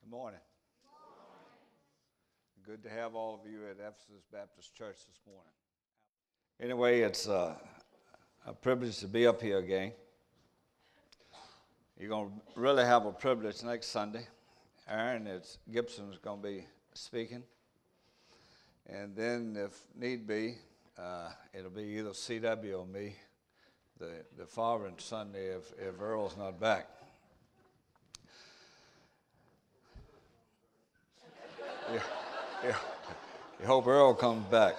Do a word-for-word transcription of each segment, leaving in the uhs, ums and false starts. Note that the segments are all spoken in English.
Good morning. Good to have all of you at Ephesus Baptist Church this morning. Anyway, it's uh, a privilege to be up here again. You're going to really have a privilege next Sunday. Aaron it's, Gibson is going to be speaking. And then, if need be, uh, it'll be either C W or me the, the following Sunday if, if Earl's not back. Yeah, yeah. You hope Earl comes back.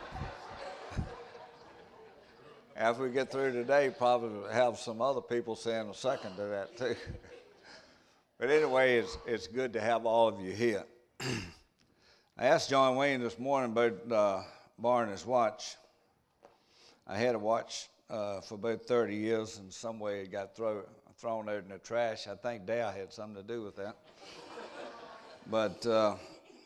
After we get through today, probably have some other people saying a second to that too. But anyway, it's it's good to have all of you here. I asked John Wayne this morning about uh, borrowing his watch. I had a watch uh, for about thirty years, and some way it got throw, thrown out in the trash. I think Dale had something to do with that. But uh,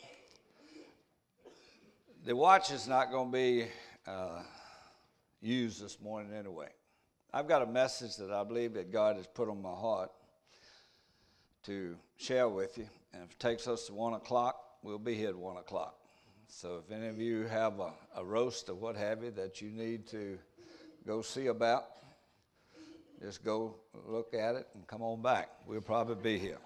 the watch is not going to be uh, used this morning anyway. I've got a message that I believe that God has put on my heart to share with you. And if it takes us to one o'clock, we'll be here at one o'clock. So if any of you have a, a roast or what have you that you need to go see about, just go look at it and come on back. We'll probably be here.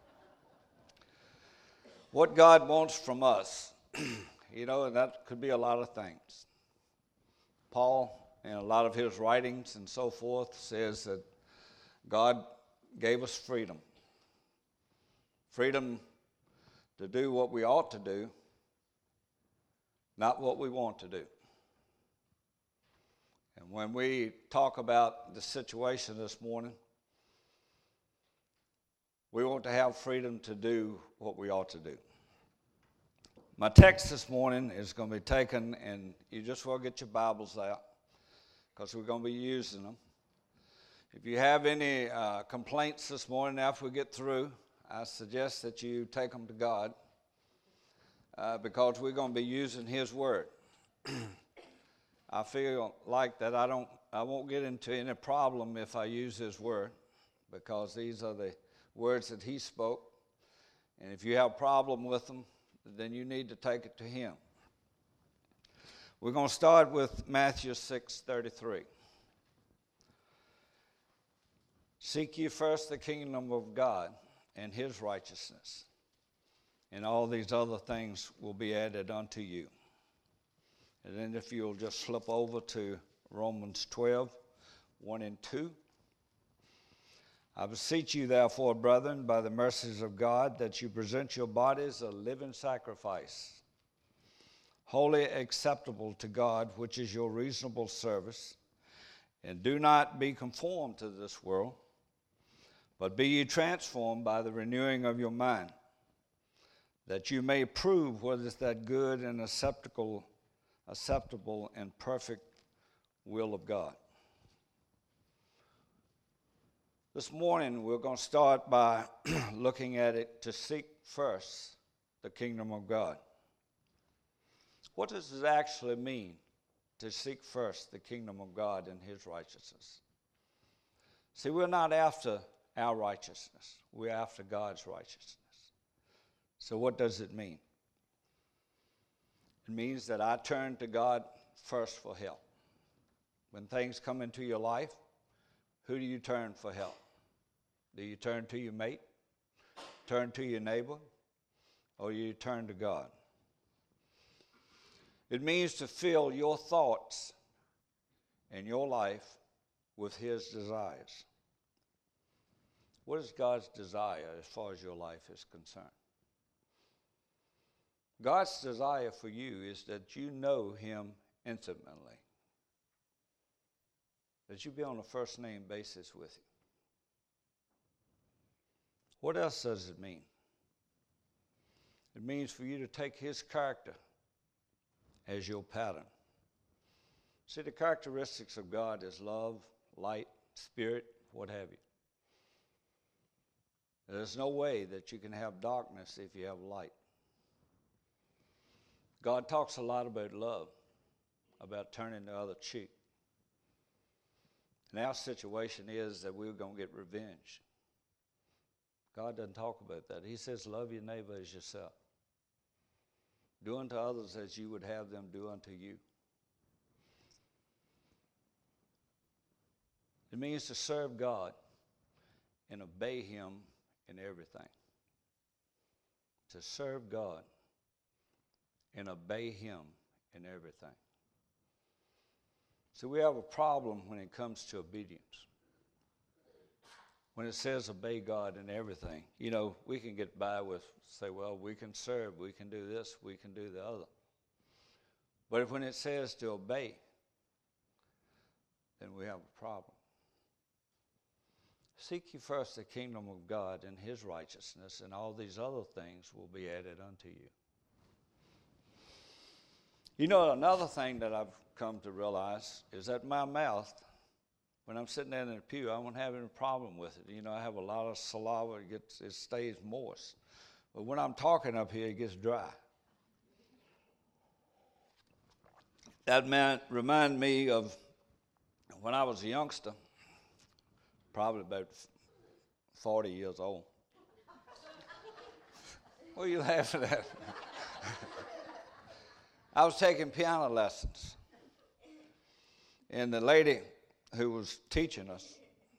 What God wants from us, you know, and that could be a lot of things. Paul, in a lot of his writings and so forth, says that God gave us freedom. Freedom to do what we ought to do, not what we want to do. And when we talk about the situation this morning, we want to have freedom to do what we ought to do. My text this morning is going to be taken, and you just want to get your Bibles out because we're going to be using them. If you have any uh, complaints this morning after we get through, I suggest that you take them to God uh, because we're going to be using His Word. I feel like that I don't, I won't get into any problem if I use His Word because these are the words that He spoke, and if you have a problem with them, then you need to take it to Him. We're going to start with Matthew six thirty-three. Seek ye first the kingdom of God and His righteousness, and all these other things will be added unto you. And then if you'll just flip over to Romans twelve, one and two. I beseech you, therefore, brethren, by the mercies of God, that you present your bodies a living sacrifice, wholly acceptable to God, which is your reasonable service. And do not be conformed to this world, but be ye transformed by the renewing of your mind, that you may prove what is that good and acceptable, acceptable and perfect will of God. This morning, we're going to start by looking at it to seek first the kingdom of God. What does it actually mean to seek first the kingdom of God and His righteousness? See, we're not after our righteousness. We're after God's righteousness. So what does it mean? It means that I turn to God first for help. When things come into your life, who do you turn for help? Do you turn to your mate, turn to your neighbor, or you turn to God? It means to fill your thoughts and your life with His desires. What is God's desire as far as your life is concerned? God's desire for you is that you know Him intimately, that you be on a first-name basis with Him. What else does it mean? It means for you to take His character as your pattern. See, the characteristics of God is love, light, spirit, what have you. There's no way that you can have darkness if you have light. God talks a lot about love, about turning the other cheek. And our situation is that we're going to get revenge God doesn't talk about that. He says, love your neighbor as yourself. Do unto others as you would have them do unto you. It means to serve God and obey Him in everything. To serve God and obey Him in everything. So we have a problem when it comes to obedience. When it says obey God in everything, you know, we can get by with, say, well, we can serve, we can do this, we can do the other. But when it says to obey, then we have a problem. Seek ye first the kingdom of God and His righteousness, and all these other things will be added unto you. You know, another thing that I've come to realize is that my mouth, when I'm sitting there in the pew, I won't have any problem with it. You know, I have a lot of saliva, it, gets, it stays moist. But when I'm talking up here, it gets dry. That man reminded me of when I was a youngster, probably about forty years old. What are you laughing at? I was taking piano lessons. And the lady who was teaching us,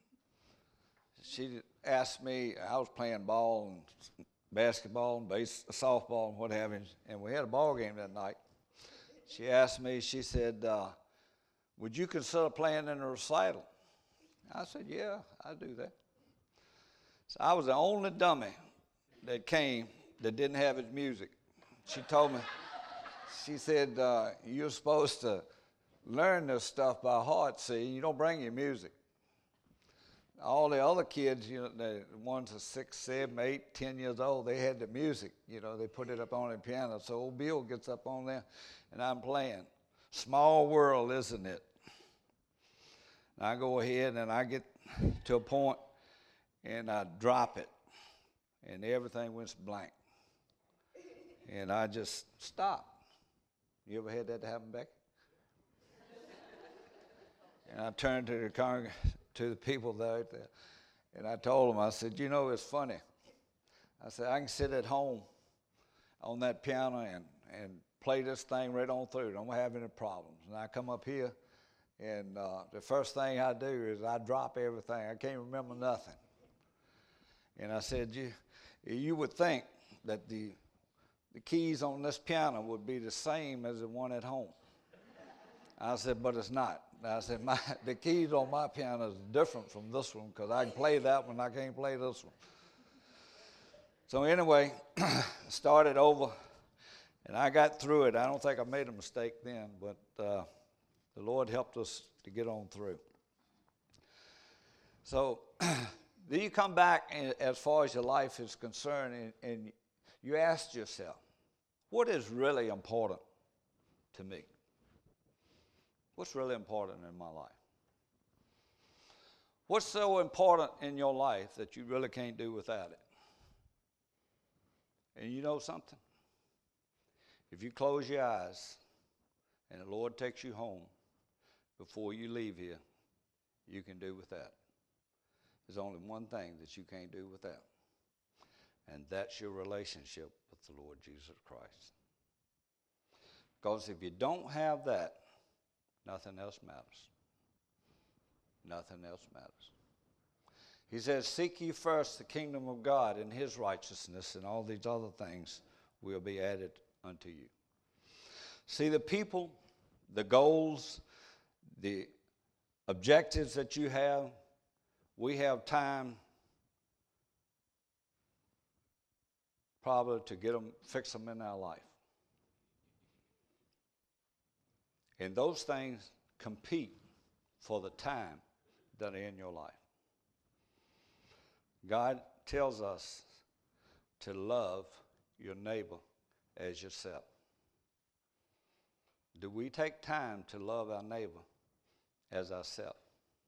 she asked me, I was playing ball and basketball and base, softball and what have you, and we had a ball game that night. She asked me, she said, uh, would you consider playing in a recital? I said, yeah, I do that. So I was the only dummy that came that didn't have his music. She told me, she said, uh, you're supposed to learn this stuff by heart, see, you don't bring your music. All the other kids, you know, the ones are six, seven, eight, ten years old, they had the music, you know, they put it up on the piano. So old Bill gets up on there, and I'm playing. Small world, isn't it? And I go ahead, and I get to a point, and I drop it, and everything went blank. And I just stopped. You ever had that happen, Becky? And I turned to the congreg- to the people there, there, and I told them, I said, you know, it's funny. I said, I can sit at home on that piano and, and play this thing right on through. Don't have any problems. And I come up here, and uh, the first thing I do is I drop everything. I can't remember nothing. And I said, you, you would think that the, the keys on this piano would be the same as the one at home. I said, but it's not. I said, my, the keys on my piano is different from this one because I can play that one, I can't play this one. So anyway, started over, and I got through it. I don't think I made a mistake then, but uh, the Lord helped us to get on through. So then you come back and, as far as your life is concerned, and, and you ask yourself, what is really important to me? What's really important in my life? What's so important in your life that you really can't do without it? And you know something? If you close your eyes and the Lord takes you home before you leave here, you can do without it. There's only one thing that you can't do without, and that's your relationship with the Lord Jesus Christ. Because if you don't have that, nothing else matters. Nothing else matters. He says, seek ye first the kingdom of God and His righteousness, and all these other things will be added unto you. See, the people, the goals, the objectives that you have, we have time probably to get them, fix them in our life. And those things compete for the time that are in your life. God tells us to love your neighbor as yourself. Do we take time to love our neighbor as ourselves?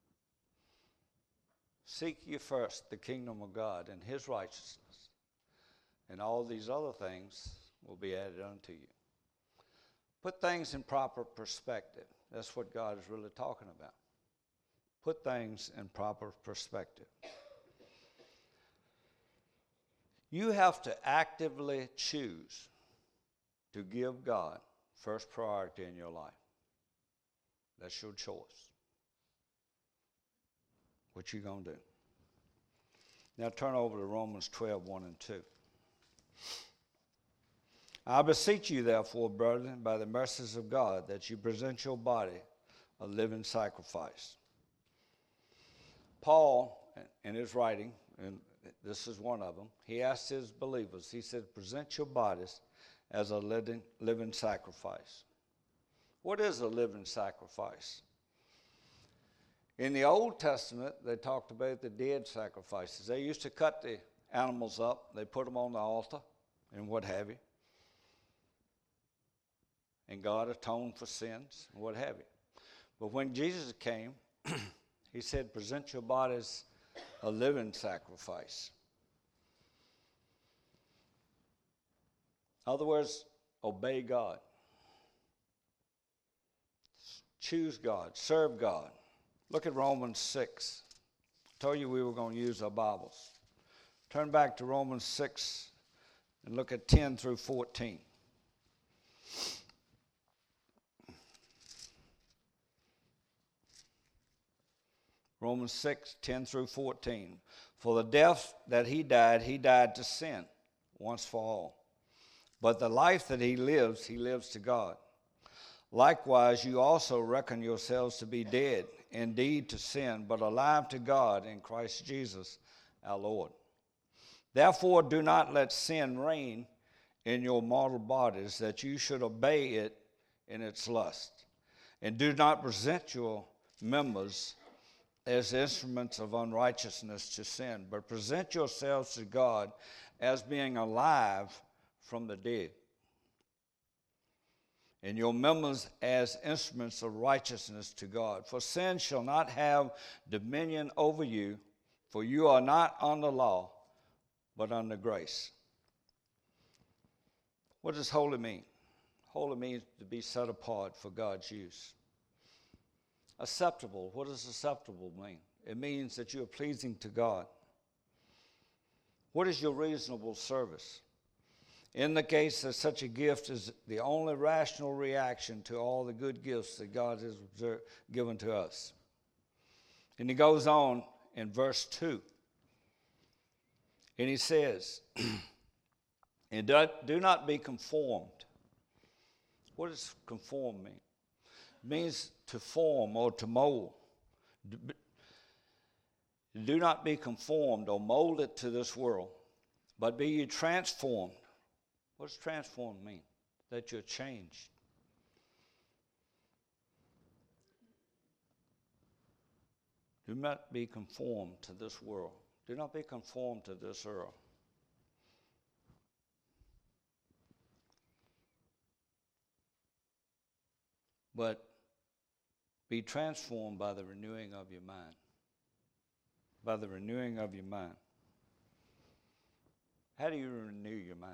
Seek ye first the kingdom of God and His righteousness, and all these other things will be added unto you. Put things in proper perspective. That's what God is really talking about. Put things in proper perspective. You have to actively choose to give God first priority in your life. That's your choice. What you going to do? Now turn over to Romans twelve, one and two. I beseech you, therefore, brethren, by the mercies of God, that you present your body a living sacrifice. Paul, in his writing, and this is one of them, he asked his believers, he said, present your bodies as a living, living sacrifice. What is a living sacrifice? In the Old Testament, they talked about the dead sacrifices. They used to cut the animals up, they put them on the altar, and what have you. And God atoned for sins, and what have you. But when Jesus came, he said, present your bodies a living sacrifice. In other words, obey God. Choose God. Serve God. Look at Romans six. I told you we were going to use our Bibles. Turn back to Romans six and look at ten through fourteen. Romans six, ten through fourteen. For the death that he died, he died to sin once for all. But the life that he lives, he lives to God. Likewise, you also reckon yourselves to be dead, indeed to sin, but alive to God in Christ Jesus our Lord. Therefore, do not let sin reign in your mortal bodies, that you should obey it in its lust. And do not present your members as instruments of unrighteousness to sin, but present yourselves to God as being alive from the dead, and your members as instruments of righteousness to God. For sin shall not have dominion over you, for you are not under law, but under grace. What does holy mean? Holy means to be set apart for God's use. Acceptable. What does acceptable mean? It means that you are pleasing to God. What is your reasonable service? In the case that such a gift is the only rational reaction to all the good gifts that God has given to us. And he goes on in verse two. And he says, and do not be conformed. What does conform mean? It means to form or to mold. Do not be conformed or molded to this world, but be ye transformed. What does transformed mean? That you're changed. Do not be conformed to this world. Do not be conformed to this earth. But be transformed by the renewing of your mind. By the renewing of your mind. How do you renew your mind?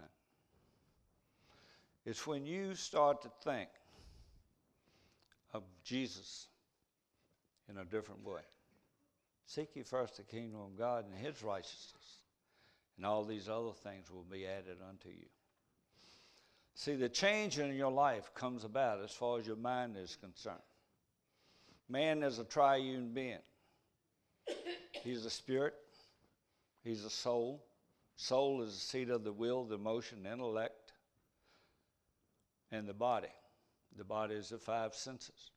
It's when you start to think of Jesus in a different way. Seek ye first the kingdom of God and his righteousness, and all these other things will be added unto you. See, the change in your life comes about as far as your mind is concerned. Man is a triune being. He's a spirit. He's a soul. Soul is the seat of the will, the emotion, the intellect, and the body. The body is the five senses.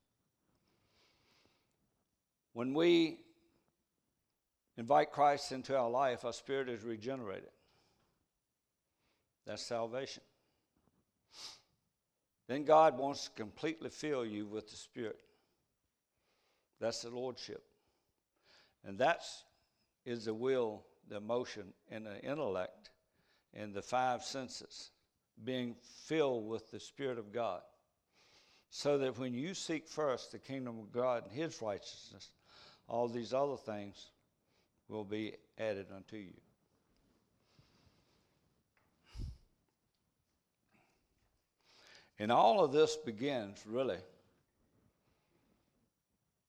When we invite Christ into our life, our spirit is regenerated. That's salvation. Then God wants to completely fill you with the Spirit. That's the Lordship. And that is the will, the emotion, and the intellect, and the five senses being filled with the Spirit of God. So that when you seek first the kingdom of God and his righteousness, all these other things will be added unto you. And all of this begins, really,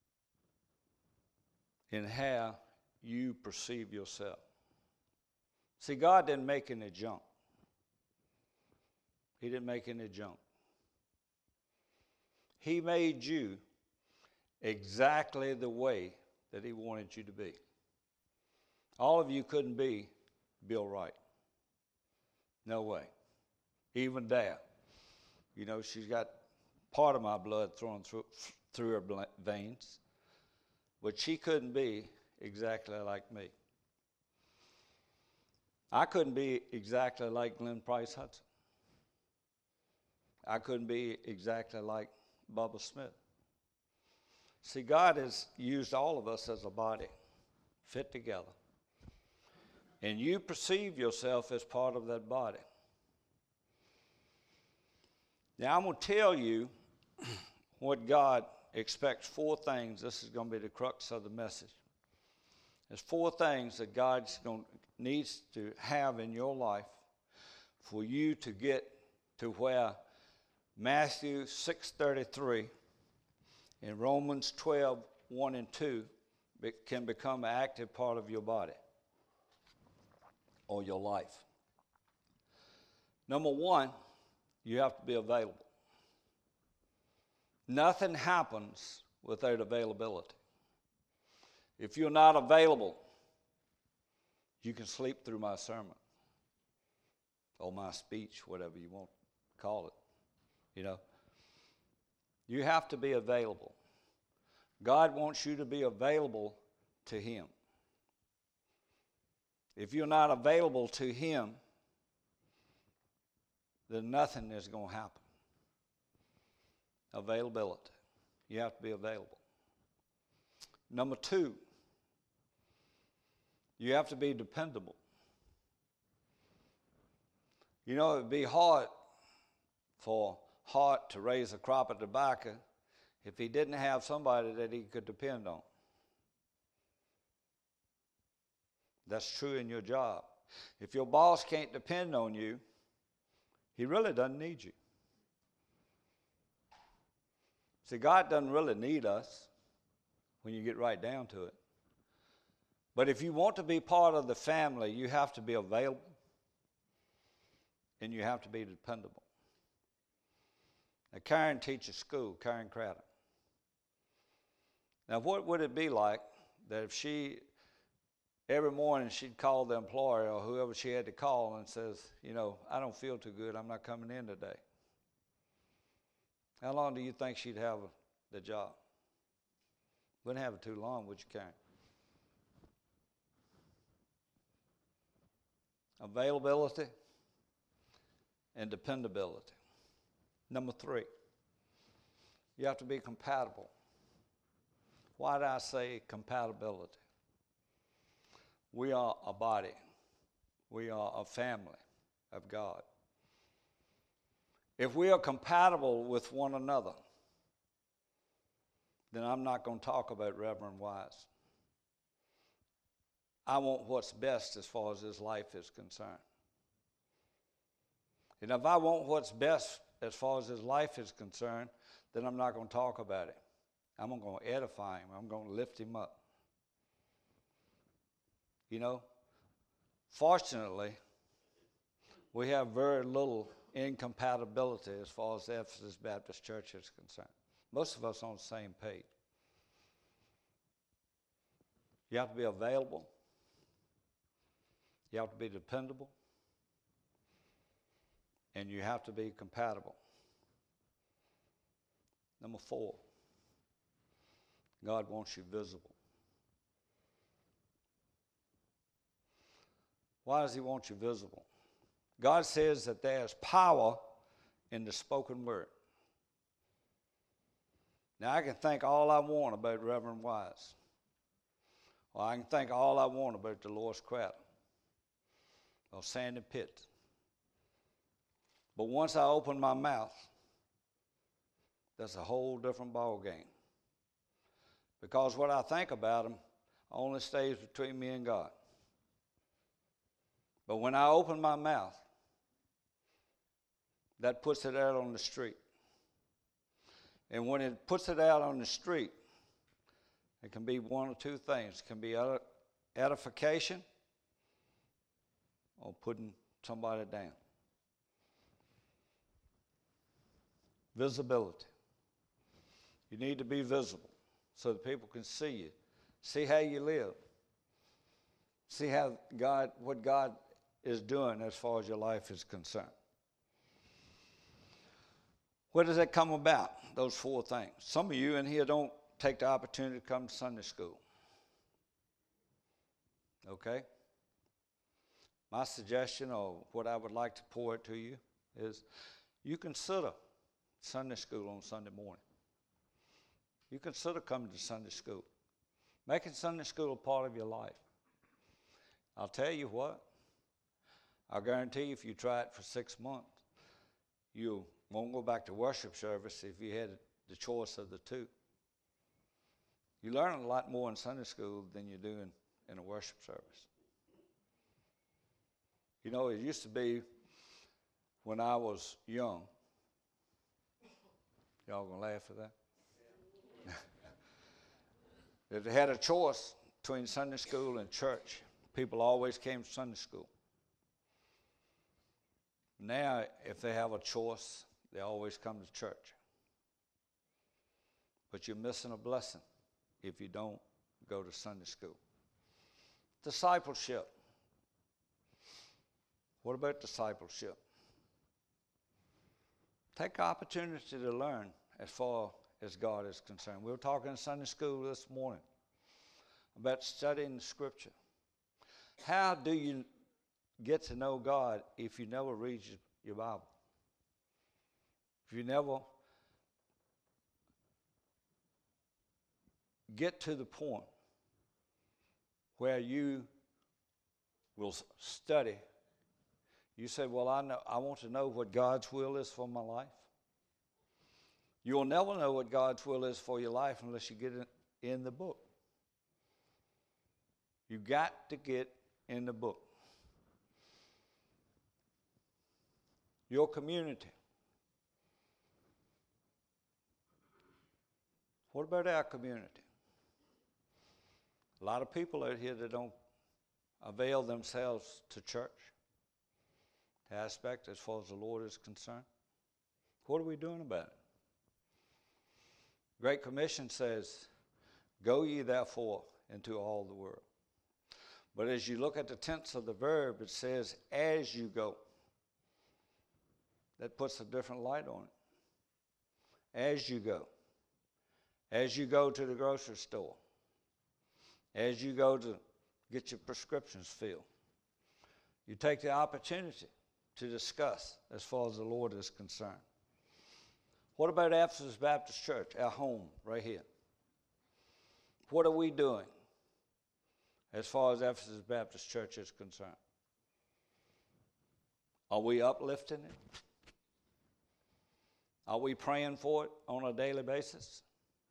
in how you perceive yourself. See, God didn't make any junk. He didn't make any junk. He made you exactly the way that he wanted you to be. All of you couldn't be Bill Wright. No way. Even Dad. You know, she's got part of my blood thrown through, through her veins. But she couldn't be exactly like me. I couldn't be exactly like Glenn Price Hudson. I couldn't be exactly like Bubba Smith. See, God has used all of us as a body, fit together. And you perceive yourself as part of that body. Now, I'm going to tell you what God expects. Four things. This is going to be the crux of the message. There's four things that God's going needs to have in your life for you to get to where Matthew six thirty-three and Romans twelve, one and two can become an active part of your body or your life. Number one, you have to be available. Nothing happens without availability. If you're not available, you can sleep through my sermon or my speech, whatever you want to call it. You know, you have to be available. God wants you to be available to him. If you're not available to him, then nothing is going to happen. Availability. You have to be available. Number two, you have to be dependable. You know, it would be hard for Hart to raise a crop of tobacco if he didn't have somebody that he could depend on. That's true in your job. If your boss can't depend on you, he really doesn't need you. See, God doesn't really need us when you get right down to it. But if you want to be part of the family, you have to be available and you have to be dependable. Now, Karen teaches school, Karen Craddock. Now, what would it be like that if she, every morning she'd call the employer or whoever she had to call and says, you know, I don't feel too good, I'm not coming in today. How long do you think she'd have the job? Wouldn't have it too long, would you, Karen? Availability and dependability. Number three, you have to be compatible. Why did I say compatibility? We are a body. We are a family of God. If we are compatible with one another, then I'm not going to talk about Reverend Wise. I want what's best as far as his life is concerned. And if I want what's best as far as his life is concerned, then I'm not going to talk about it. I'm going to edify him. I'm going to lift him up. You know, fortunately, we have very little incompatibility as far as the Ephesus Baptist Church is concerned. Most of us are on the same page. You have to be available. You have to be dependable. And you have to be compatible. Number four, God wants you visible. Why does he want you visible? God says that there's power in the spoken word. Now, I can think all I want about Reverend Wise. Or I can think all I want about Dolores Craddock. Or Sandy Pitt. But once I open my mouth, that's a whole different ball game. Because what I think about them only stays between me and God. But when I open my mouth, that puts it out on the street. And when it puts it out on the street, it can be one or two things. It can be edification or putting somebody down. Visibility. You need to be visible so that people can see you, see how you live, see how God, what God is doing as far as your life is concerned. Where does that come about? Those four things. Some of you in here don't take the opportunity to come to Sunday school. Okay? My suggestion, or what I would like to pour it to you, is you consider Sunday school on Sunday morning. You consider coming to Sunday school. Making Sunday school a part of your life. I'll tell you what, I guarantee you if you try it for six months, you won't go back to worship service if you had the choice of the two. You learn a lot more in Sunday school than you do in, in a worship service. You know, it used to be when I was young. Y'all gonna laugh at that? If they had a choice between Sunday school and church, people always came to Sunday school. Now, if they have a choice, they always come to church. But you're missing a blessing if you don't go to Sunday school. Discipleship. What about discipleship? Take the opportunity to learn as far as God is concerned. We were talking in Sunday school this morning about studying the Scripture. How do you get to know God if you never read your Bible? If you never get to the point where you will study, you say, well, I know, I want to know what God's will is for my life. You'll never know what God's will is for your life unless you get it in the book. You got to get in the book. Your community. What about our community? A lot of people out here that don't avail themselves to church, to aspect as far as the Lord is concerned. What are we doing about it? Great Commission says, go ye therefore into all the world. But as you look at the tense of the verb, it says, as you go. That puts a different light on it. As you go. As you go to the grocery store. As you go to get your prescriptions filled. You take the opportunity to discuss as far as the Lord is concerned. What about Ephesus Baptist Church, our home right here? What are we doing as far as Ephesus Baptist Church is concerned? Are we uplifting it? Are we praying for it on a daily basis?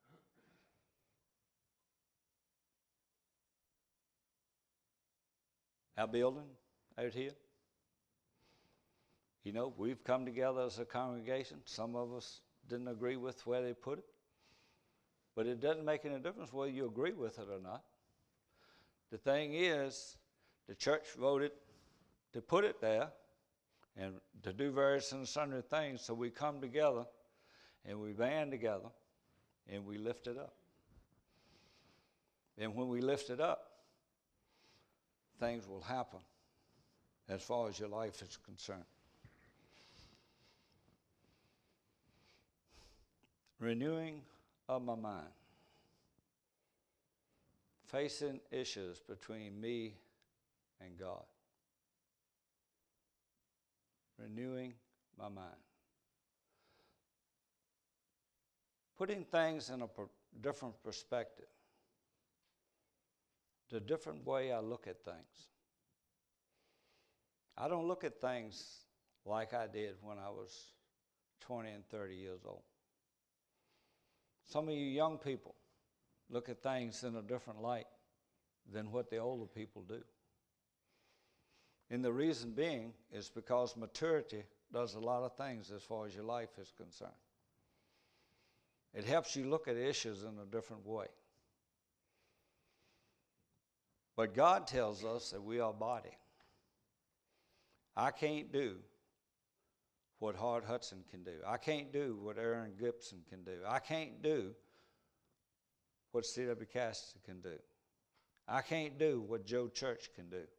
Our building out here. You know, we've come together as a congregation. Some of us didn't agree with where they put it. But it doesn't make any difference whether you agree with it or not. The thing is, the church voted to put it there and to do various and sundry things, so we come together and we band together and we lift it up. And when we lift it up, things will happen as far as your life is concerned. Renewing of my mind. Facing issues between me and God. Renewing my mind. Putting things in a per- different perspective. The different way I look at things. I don't look at things like I did when I was twenty and thirty years old. Some of you young people look at things in a different light than what the older people do. And the reason being is because maturity does a lot of things as far as your life is concerned. It helps you look at issues in a different way. But God tells us that we are body. I can't do what Hart Hudson can do. I can't do what Aaron Gibson can do. I can't do what C W Cassidy can do. I can't do what Joe Church can do.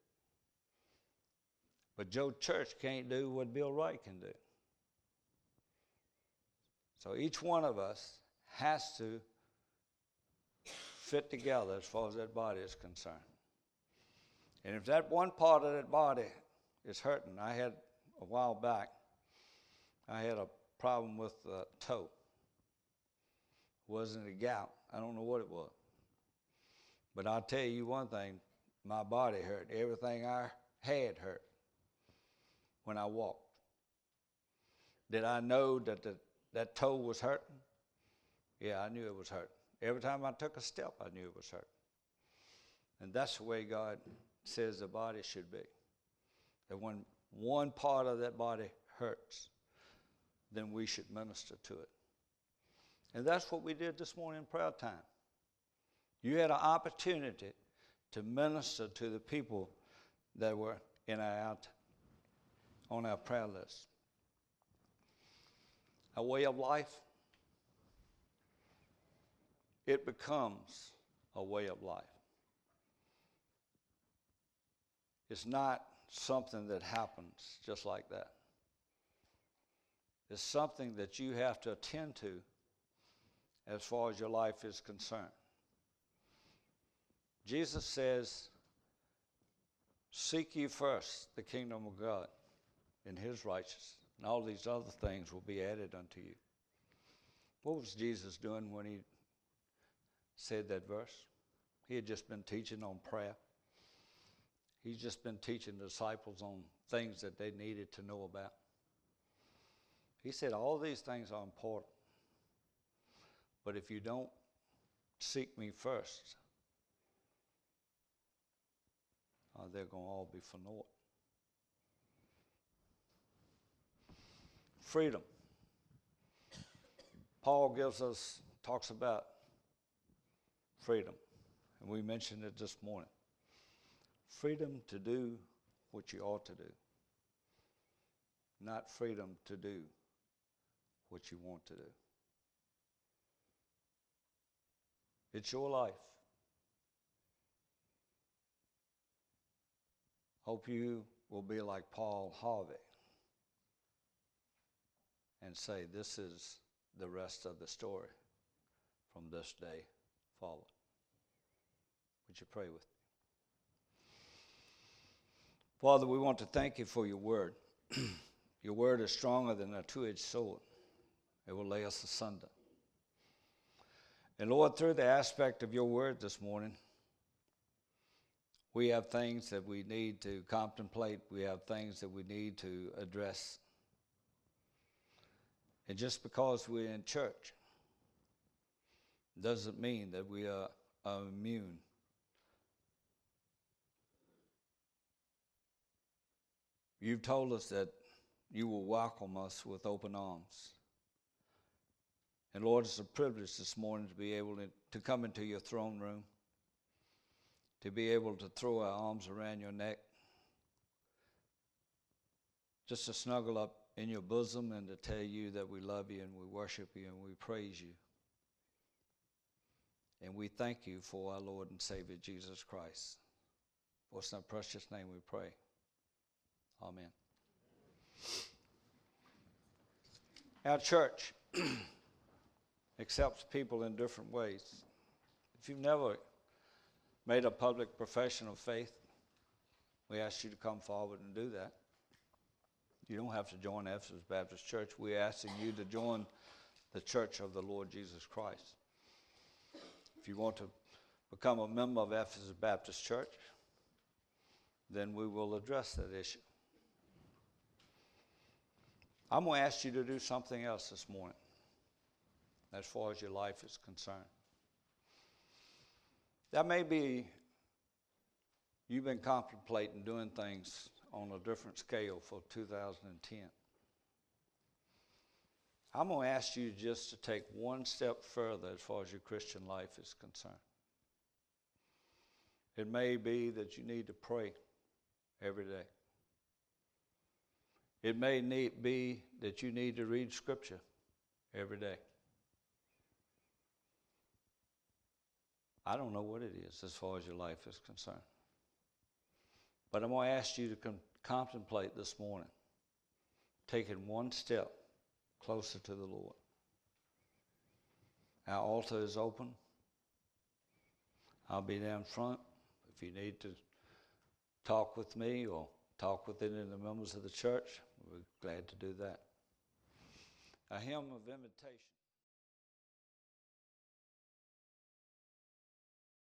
But Joe Church can't do what Bill Wright can do. So each one of us has to fit together as far as that body is concerned. And if that one part of that body is hurting, I had a while back, I had a problem with the toe. It wasn't a gout. I don't know what it was. But I'll tell you one thing, my body hurt. Everything I had hurt when I walked. Did I know that the, that toe was hurting? Yeah, I knew it was hurting. Every time I took a step, I knew it was hurting. And that's the way God says the body should be. That when one part of that body hurts, then we should minister to it. And that's what we did this morning in prayer time. You had an opportunity to minister to the people that were in our, on our prayer list. A way of life, it becomes a way of life. It's not something that happens just like that. It's something that you have to attend to as far as your life is concerned. Jesus says, seek ye first the kingdom of God and his righteousness, and all these other things will be added unto you. What was Jesus doing when he said that verse? He had just been teaching on prayer. He's just been teaching the disciples on things that they needed to know about. He said all these things are important, but if you don't seek me first, uh, they're going to all be for naught. Freedom. Paul gives us, talks about freedom, and we mentioned it this morning. Freedom to do what you ought to do, not freedom to do what you want to do. It's your life. Hope you will be like Paul Harvey and say, this is the rest of the story from this day forward. Would you pray with me? Father, we want to thank you for your word. Your word is stronger than a two-edged sword. It will lay us asunder. And Lord, through the aspect of your word this morning, we have things that we need to contemplate. We have things that we need to address. And just because we're in church doesn't mean that we are, are immune. You've told us that you will welcome us with open arms. And Lord, it's a privilege this morning to be able to, to come into your throne room, to be able to throw our arms around your neck, just to snuggle up in your bosom and to tell you that we love you and we worship you and we praise you. And we thank you for our Lord and Savior, Jesus Christ. For it's in our precious name we pray. Amen. Our church accepts people in different ways. If you've never made a public profession of faith, we ask you to come forward and do that. You don't have to join Ephesus Baptist Church. We're asking you to join the Church of the Lord Jesus Christ. If you want to become a member of Ephesus Baptist Church, then we will address that issue. I'm going to ask you to do something else this morning as far as your life is concerned. That may be you've been contemplating doing things on a different scale for two thousand ten. I'm going to ask you just to take one step further as far as your Christian life is concerned. It may be that you need to pray every day. It may need, be that you need to read Scripture every day. I don't know what it is as far as your life is concerned. But I'm going to ask you to con- contemplate this morning, taking one step closer to the Lord. Our altar is open. I'll be down front. If you need to talk with me or talk with any of the members of the church, we're glad to do that. A hymn of invitation.